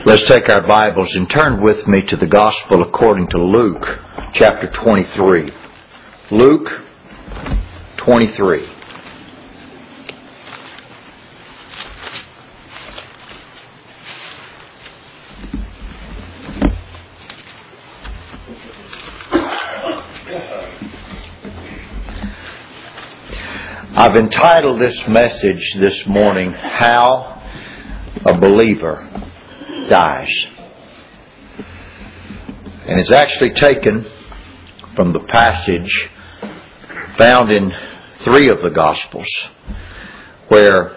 Let's take our Bibles and turn with me to the Gospel according to Luke, chapter 23. Luke 23. I've entitled this message this morning, How a Believer Dies. And it's actually taken from the passage found in 3 of the Gospels, where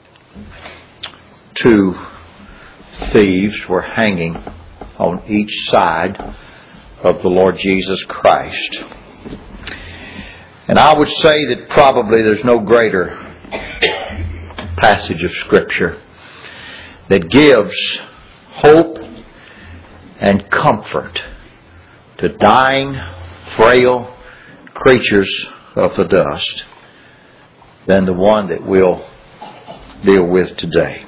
2 thieves were hanging on each side of the Lord Jesus Christ. And I would say that probably there's no greater passage of Scripture that gives hope and comfort to dying, frail creatures of the dust than the one that we'll deal with today.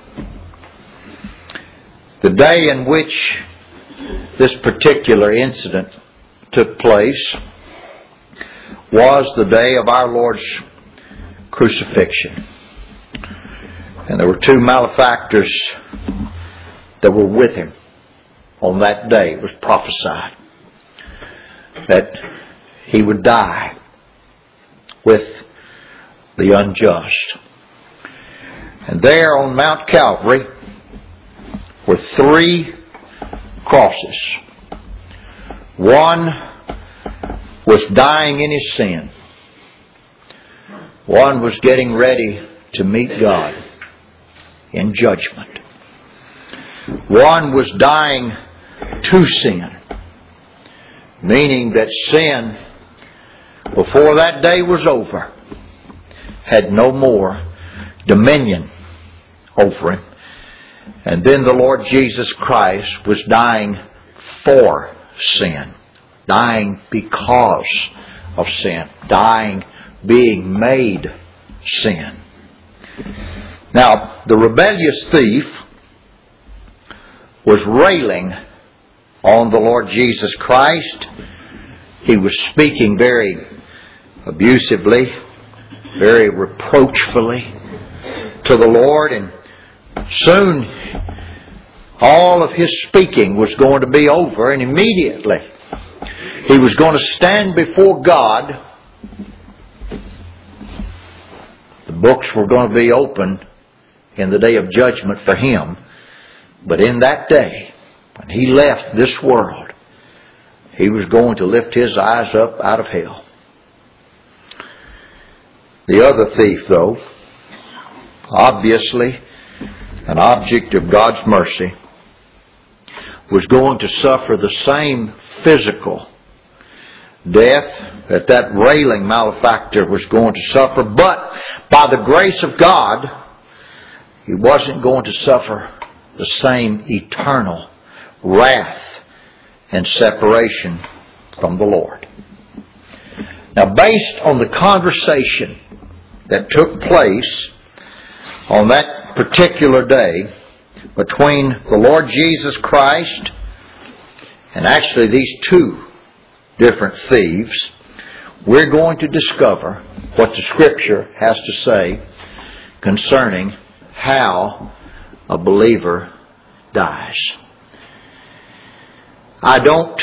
The day in which this particular incident took place was the day of our Lord's crucifixion. And there were 2 malefactors that were with Him on that day. It was prophesied that He would die with the unjust. And there on Mount Calvary were 3 crosses. One was dying in his sin. One was getting ready to meet God in judgment. One was dying to sin, meaning that sin, before that day was over, had no more dominion over him. And then the Lord Jesus Christ was dying for sin, dying because of sin, dying being made sin. Now, the rebellious thief was railing on the Lord Jesus Christ. He was speaking very abusively, very reproachfully to the Lord, and soon all of his speaking was going to be over, and immediately he was going to stand before God. The books were going to be opened in the day of judgment for him. But in that day, when he left this world, he was going to lift his eyes up out of hell. The other thief, though, obviously an object of God's mercy, was going to suffer the same physical death that that railing malefactor was going to suffer. But by the grace of God, he wasn't going to suffer the same eternal wrath and separation from the Lord. Now, based on the conversation that took place on that particular day between the Lord Jesus Christ and actually these 2 different thieves, we're going to discover what the Scripture has to say concerning how a believer dies. I don't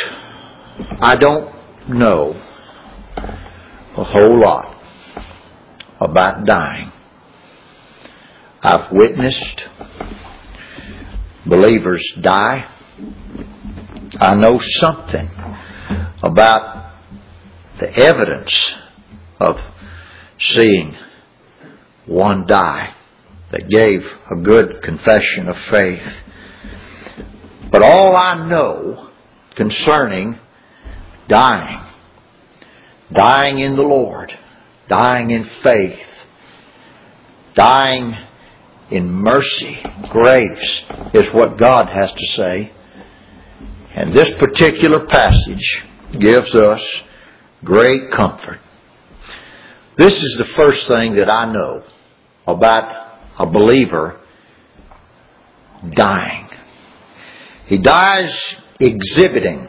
know a whole lot about dying. I've witnessed believers die. I know something about the evidence of seeing one die that gave a good confession of faith. But all I know concerning dying in the Lord, dying in faith, dying in mercy, grace, is what God has to say. And this particular passage gives us great comfort. This is the first thing that I know about a believer dying. He dies exhibiting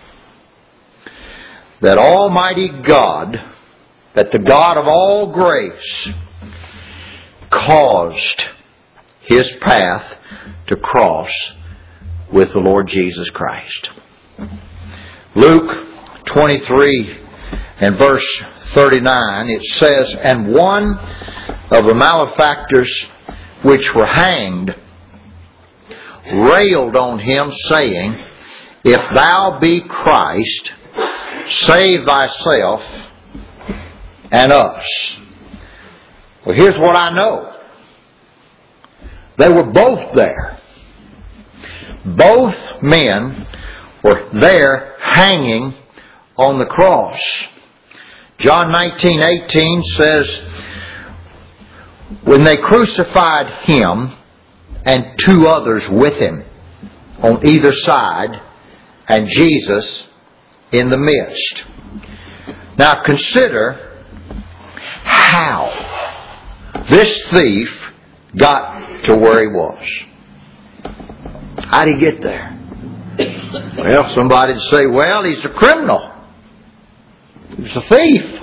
that Almighty God, that the God of all grace, caused His path to cross with the Lord Jesus Christ. Luke 23 and verse 39, it says, "And one of the malefactors which were hanged railed on him, saying, If thou be Christ, save thyself and us." Well, here's what I know. They were both there. Both men were there hanging on the cross. John 19:18 says, when they crucified Him and two others with Him on either side, and Jesus in the midst. Now consider how this thief got to where he was. How did he get there? Well, somebody'd say, well, he's a criminal. He's a thief.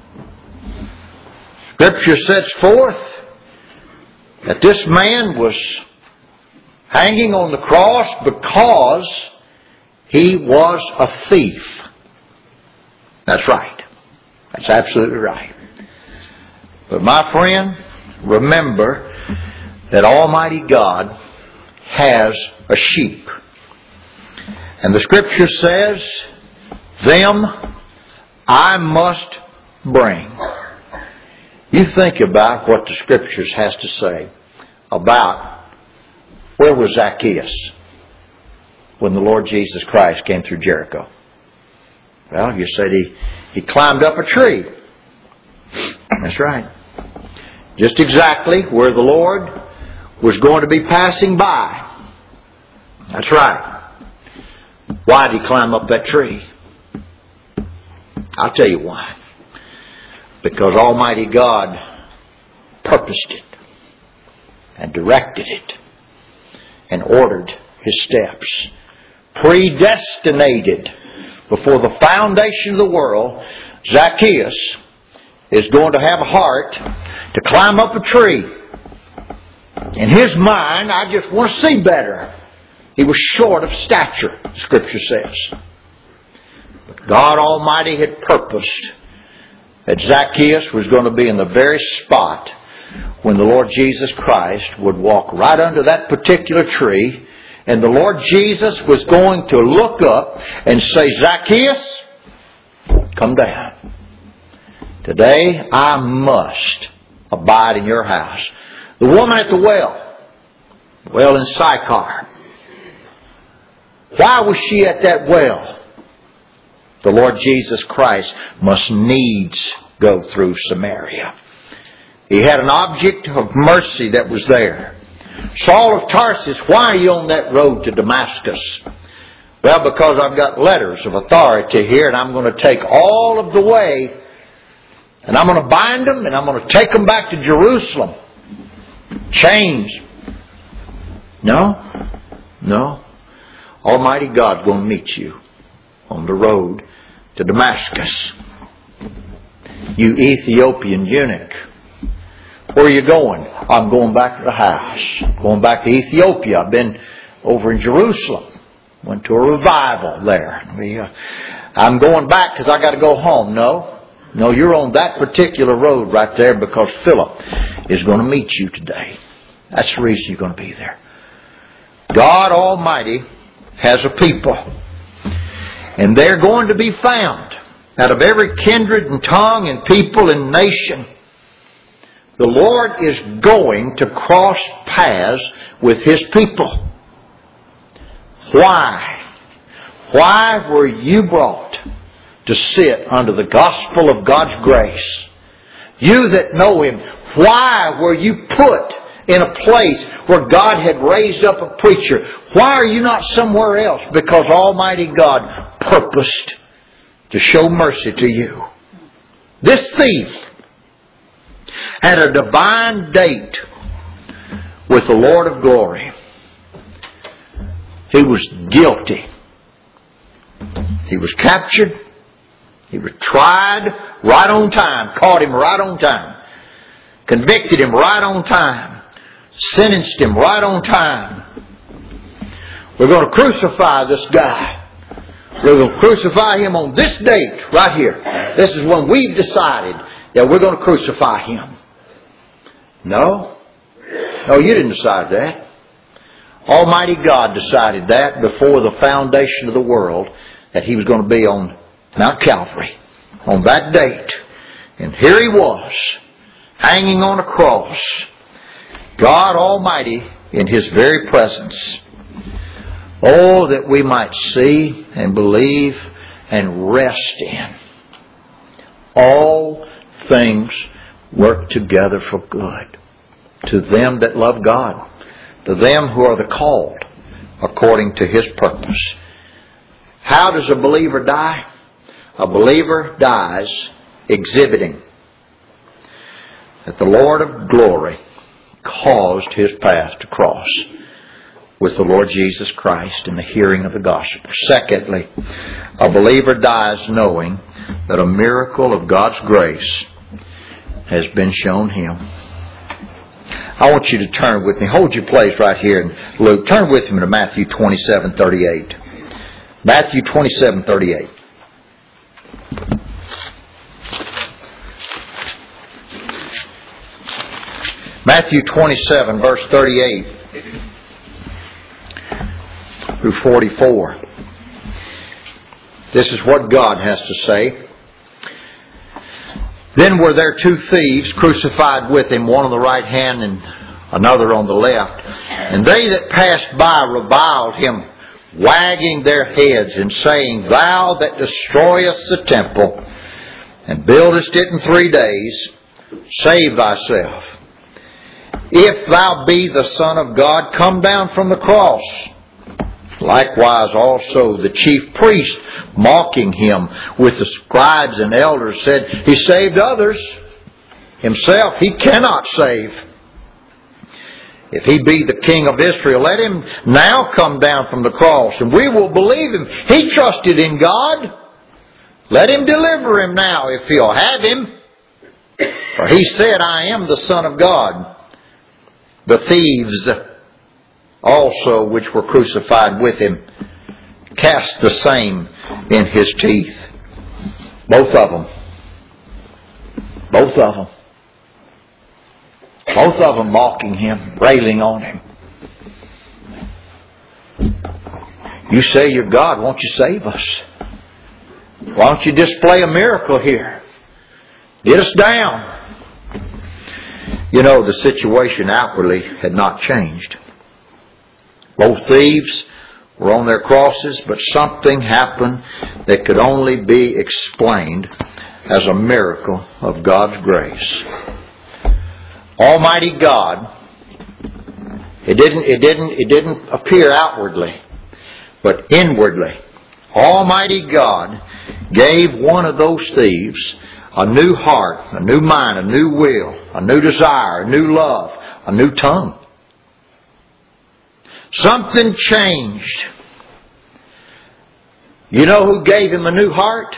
Scripture sets forth that this man was hanging on the cross because he was a thief. That's right. That's absolutely right. But my friend, remember that Almighty God has a sheep. And the Scripture says, them I must bring. You think about what the Scriptures has to say about where was Zacchaeus when the Lord Jesus Christ came through Jericho. Well, you said he climbed up a tree. That's right. Just exactly where the Lord was going to be passing by. That's right. Why did he climb up that tree? I'll tell you why. Because Almighty God purposed it and directed it and ordered His steps. Predestinated before the foundation of the world, Zacchaeus is going to have a heart to climb up a tree. In his mind, I just want to see better. He was short of stature, Scripture says. But God Almighty had purposed that Zacchaeus was going to be in the very spot when the Lord Jesus Christ would walk right under that particular tree, and the Lord Jesus was going to look up and say, Zacchaeus, come down. Today I must abide in your house. The woman at the well in Sychar, why was she at that well? The Lord Jesus Christ must needs go through Samaria. He had an object of mercy that was there. Saul of Tarsus, why are you on that road to Damascus? Well, because I've got letters of authority here, and I'm going to take all of the way, and I'm going to bind them, and I'm going to take them back to Jerusalem. Chains. No. Almighty God's going to meet you on the road to Damascus. You Ethiopian eunuch. Where are you going? I'm going back to the house. Going back to Ethiopia. I've been over in Jerusalem. Went to a revival there. I'm going back because I got to go home. No, you're on that particular road right there because Philip is going to meet you today. That's the reason you're going to be there. God Almighty has a people. And they're going to be found out of every kindred and tongue and people and nation. The Lord is going to cross paths with His people. Why? Why were you brought to sit under the gospel of God's grace? You that know Him, why were you put in a place where God had raised up a preacher? Why are you not somewhere else? Because Almighty God purposed to show mercy to you. This thief had a divine date with the Lord of glory. He was guilty. He was captured. He was tried right on time. Caught him right on time. Convicted him right on time. Sentenced him right on time. We're going to crucify this guy. We're going to crucify him on this date right here. This is when we've decided that we're going to crucify him. No. No, you didn't decide that. Almighty God decided that before the foundation of the world, that He was going to be on Mount Calvary on that date. And here He was, hanging on a cross. God Almighty in His very presence. Oh, that we might see and believe and rest in. All things work together for good to them that love God, to them who are the called according to His purpose. How does a believer die? A believer dies exhibiting that the Lord of glory caused His path to cross with the Lord Jesus Christ in the hearing of the gospel. Secondly, a believer dies knowing that a miracle of God's grace has been shown him. I want you to turn with me. Hold your place right here in Luke. Turn with me to Matthew 27:38. Matthew 27:38. Matthew 27, verse 38 through 44. This is what God has to say. Then were there two thieves crucified with Him, one on the right hand and another on the left. And they that passed by reviled Him, wagging their heads and saying, Thou that destroyest the temple and buildest it in 3 days, save thyself. If thou be the Son of God, come down from the cross. Likewise also the chief priest, mocking Him with the scribes and elders, said, He saved others. Himself He cannot save. If He be the King of Israel, let Him now come down from the cross, and we will believe Him. He trusted in God. Let Him deliver Him now, if He'll have Him. For He said, I am the Son of God. The thieves also, which were crucified with Him, cast the same in His teeth. Both of them. Both of them. Both of them mocking Him, railing on Him. You say you're God, won't you save us? Why don't you display a miracle here? Get us down. You know, the situation outwardly had not changed. Both thieves were on their crosses, but something happened that could only be explained as a miracle of God's grace. Almighty God, it didn't appear outwardly, but inwardly. Almighty God gave one of those thieves a new heart, a new mind, a new will, a new desire, a new love, a new tongue. Something changed. You know who gave him a new heart?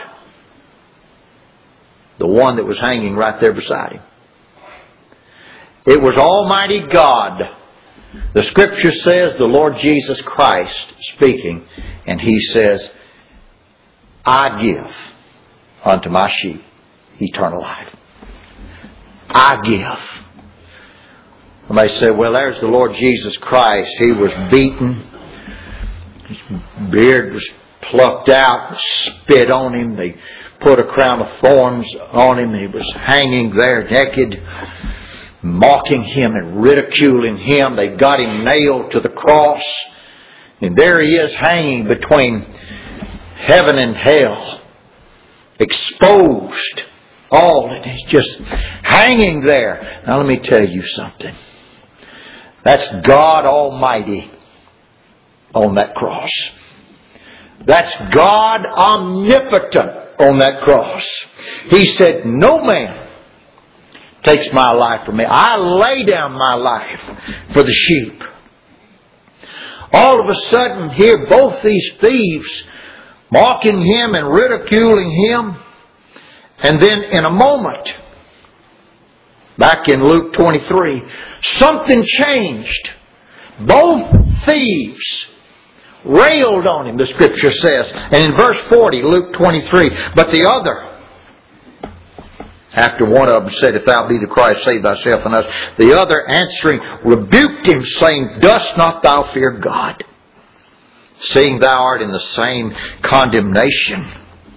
The one that was hanging right there beside him. It was Almighty God. The Scripture says the Lord Jesus Christ speaking, and He says, I give unto my sheep eternal life. I give. And they say, well, there's the Lord Jesus Christ. He was beaten. His beard was plucked out, spit on Him. They put a crown of thorns on Him. He was hanging there naked, mocking Him and ridiculing Him. They got Him nailed to the cross. And there He is hanging between heaven and hell. Exposed. All. And He's just hanging there. Now let me tell you something. That's God Almighty on that cross. That's God omnipotent on that cross. He said, no man takes my life from me. I lay down my life for the sheep. All of a sudden, here both these thieves mocking Him and ridiculing Him. And then in a moment, back in Luke 23, something changed. Both thieves railed on Him, the Scripture says. And in verse 40, Luke 23, but the other, after one of them said, if thou be the Christ, save thyself and us. The other answering rebuked him, saying, dost not thou fear God, seeing thou art in the same condemnation?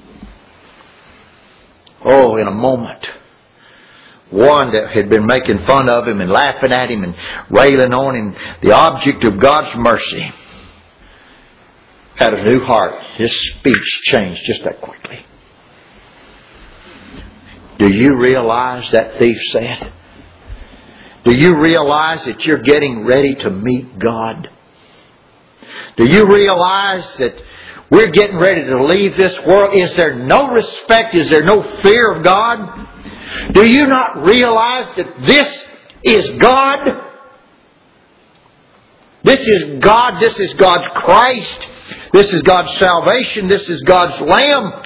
Oh, in a moment, one that had been making fun of Him and laughing at Him and railing on Him, the object of God's mercy, had a new heart. His speech changed just that quickly. Do you realize that thief said? Do you realize that you're getting ready to meet God? Do you realize that we're getting ready to leave this world? Is there no respect? Is there no fear of God? Do you not realize that this is God? This is God. This is God's Christ. This is God's salvation. This is God's Lamb.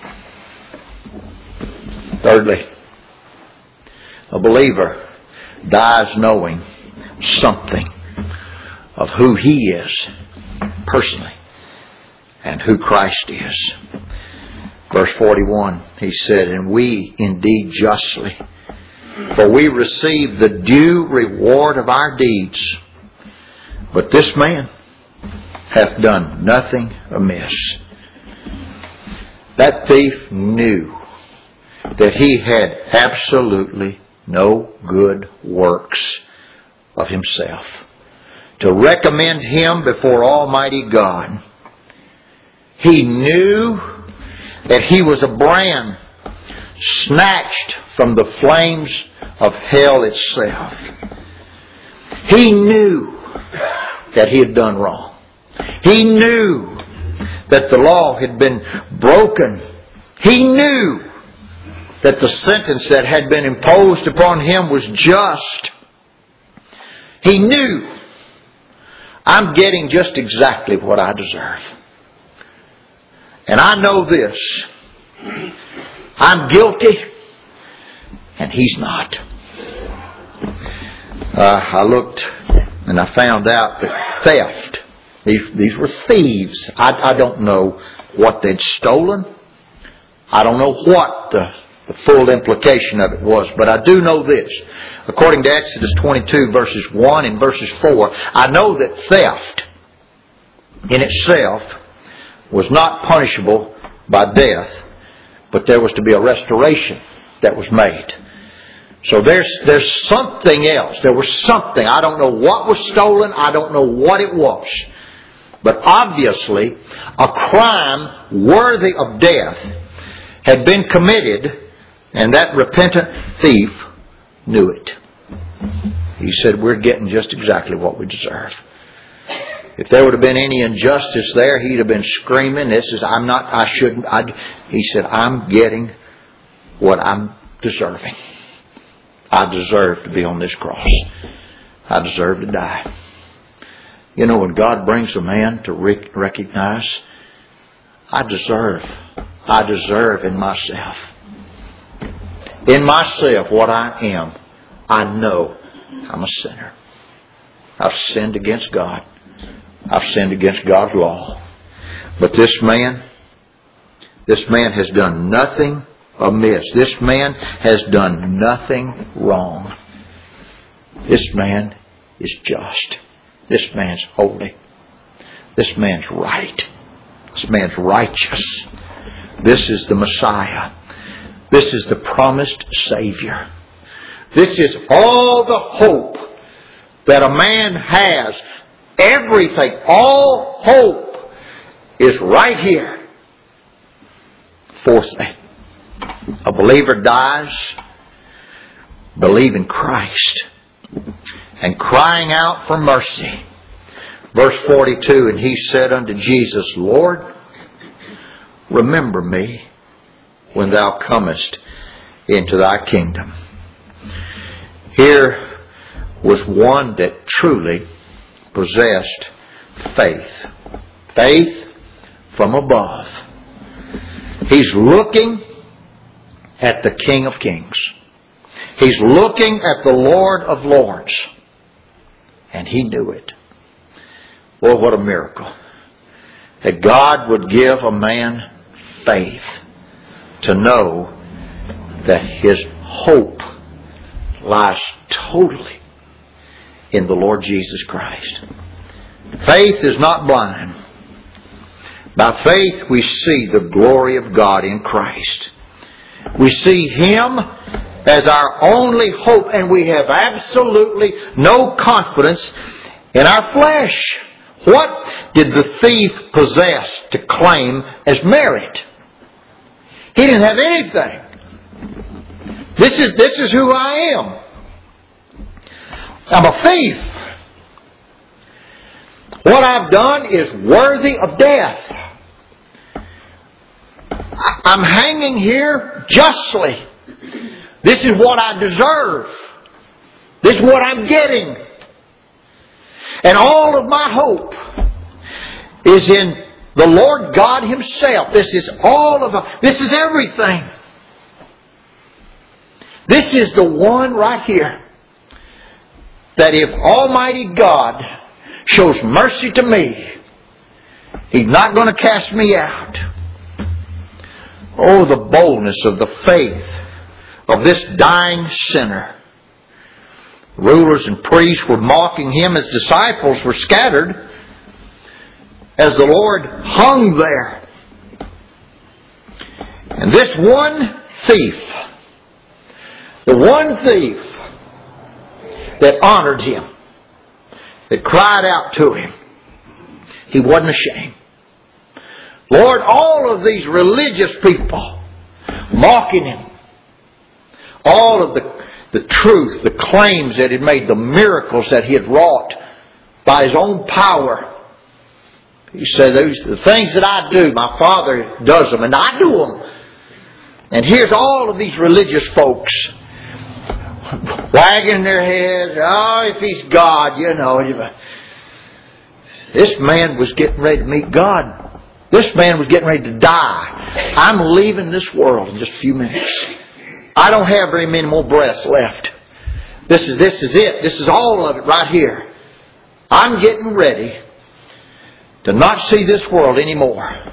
Thirdly, a believer dies knowing something of who he is personally and who Christ is. Verse 41, he said, and we indeed justly, for we receive the due reward of our deeds. But this man hath done nothing amiss. That thief knew that he had absolutely no good works of himself to recommend him before Almighty God. He knew that he was a brand snatched from the flames of hell itself. He knew that he had done wrong. He knew that the law had been broken. He knew that the sentence that had been imposed upon him was just. He knew, I'm getting just exactly what I deserve. And I know this. I'm guilty, and he's not. I looked and I found out that theft, these were thieves. I don't know what they'd stolen. I don't know what the full implication of it was, but I do know this. According to Exodus 22 verses 1 and verses 4, I know that theft in itself was not punishable by death, but there was to be a restoration that was made. So there's something else. There was something. I don't know what was stolen. I don't know what it was. But obviously, a crime worthy of death had been committed, and that repentant thief knew it. He said, we're getting just exactly what we deserve. If there would have been any injustice there, he'd have been screaming, he said, I'm getting what I'm deserving. I deserve to be on this cross. I deserve to die. You know, when God brings a man to recognize, I deserve in myself. In myself, what I am, I know I'm a sinner. I've sinned against God. I've sinned against God's law. But this man has done nothing amiss. This man has done nothing wrong. This man is just. This man's holy. This man's right. This man's righteous. This is the Messiah. This is the promised Savior. This is all the hope that a man has. Everything, all hope is right here. Fourthly, a believer dies believing Christ and crying out for mercy. Verse 42, and he said unto Jesus, Lord, remember me when thou comest into thy kingdom. Here was one that truly possessed faith. Faith from above. He's looking at the King of Kings. He's looking at the Lord of Lords. And he knew it. Well, what a miracle. That God would give a man faith to know that his hope lies totally in the Lord Jesus Christ. Faith is not blind. By faith we see the glory of God in Christ. We see Him as our only hope, and we have absolutely no confidence in our flesh. What did the thief possess to claim as merit? He didn't have anything. This is who I am. I'm a thief. What I've done is worthy of death. I'm hanging here justly. This is what I deserve. This is what I'm getting. And all of my hope is in the Lord God Himself. This is everything. This is the one right here that if Almighty God shows mercy to me, He's not going to cast me out. Oh, the boldness of the faith of this dying sinner. Rulers and priests were mocking Him. His disciples were scattered as the Lord hung there. And this one thief, the one thief that honored Him, that cried out to Him, he wasn't ashamed. Lord, all of these religious people mocking Him, all of the truth, the claims that He had made, the miracles that He had wrought by His own power. He said, the things that I do, my Father does them, and I do them. And here's all of these religious folks wagging their heads. Oh, if He's God, you know. This man was getting ready to meet God. This man was getting ready to die. I'm leaving this world in just a few minutes. I don't have very many more breaths left. This is it. This is all of it right here. I'm getting ready to not see this world anymore.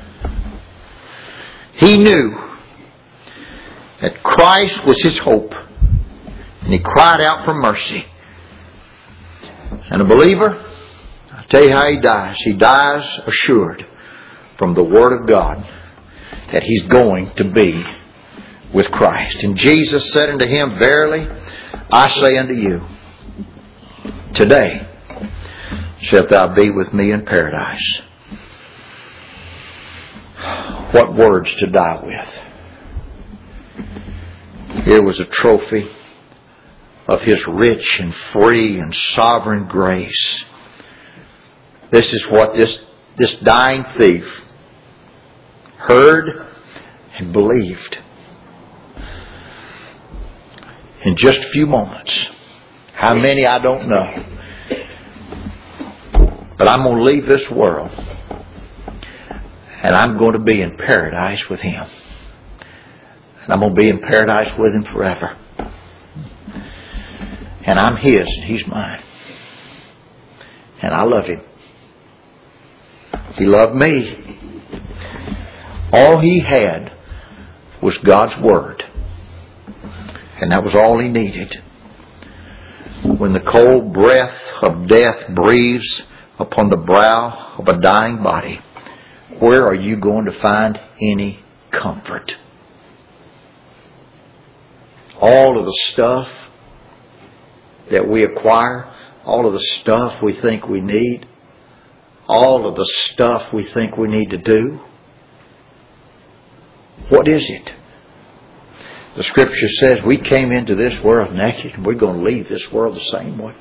He knew that Christ was his hope. And he cried out for mercy. And a believer, I'll tell you how he dies. He dies assured from the Word of God that he's going to be with Christ. And Jesus said unto him, Verily, I say unto you, today shalt thou be with me in paradise. What words to die with. Here was a trophy of His rich and free and sovereign grace. This is what this dying thief heard and believed. In just a few moments. How many, I don't know. But I'm going to leave this world. And I'm going to be in paradise with Him. And I'm going to be in paradise with Him forever. And I'm His and He's mine. And I love Him. He loved me. All He had was God's Word. And that was all He needed. When the cold breath of death breathes upon the brow of a dying body, where are you going to find any comfort? All of the stuff that we acquire, all of the stuff we think we need, all of the stuff we think we need to do, what is it? The Scripture says we came into this world naked and we're going to leave this world the same way.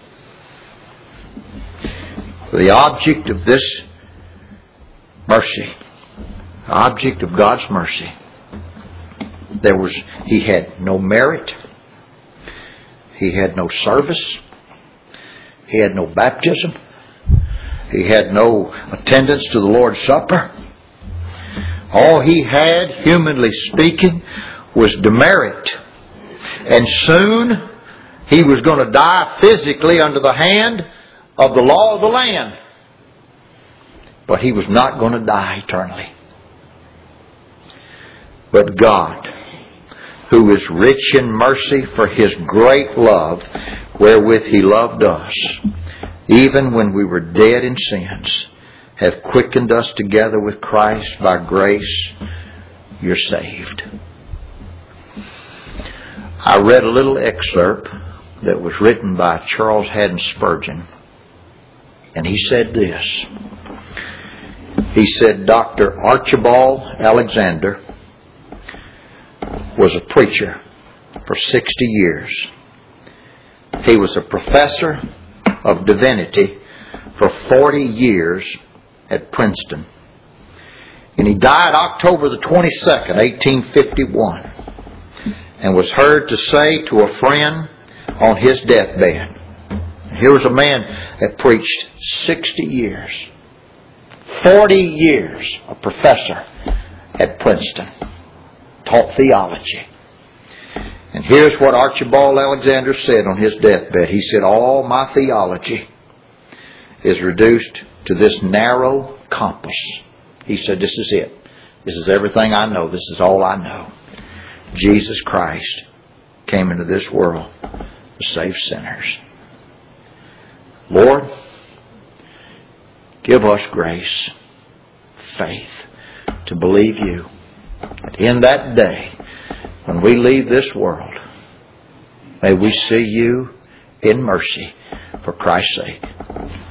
The object of this mercy, the object of God's mercy, He had no merit. He had no service. He had no baptism. He had no attendance to the Lord's Supper. All he had, humanly speaking, was demerit. And soon he was going to die physically under the hand of the law of the land. But he was not going to die eternally. But God, who is rich in mercy for His great love wherewith He loved us, even when we were dead in sins, hath quickened us together with Christ. By grace you're saved. I read a little excerpt that was written by Charles Haddon Spurgeon, and he said this. He said Dr. Archibald Alexander was a preacher for 60 years. He was a professor of divinity for 40 years at Princeton. And he died October the 22nd, 1851, and was heard to say to a friend on his deathbed. Here was a man that preached 60 years, 40 years a professor at Princeton, taught theology. And here's what Archibald Alexander said on his deathbed. He said, all my theology is reduced to this narrow compass. He said, this is it. This is everything I know. This is all I know. Jesus Christ came into this world to save sinners. Lord, give us grace, faith, to believe You. That in that day, when we leave this world, may we see You in mercy for Christ's sake.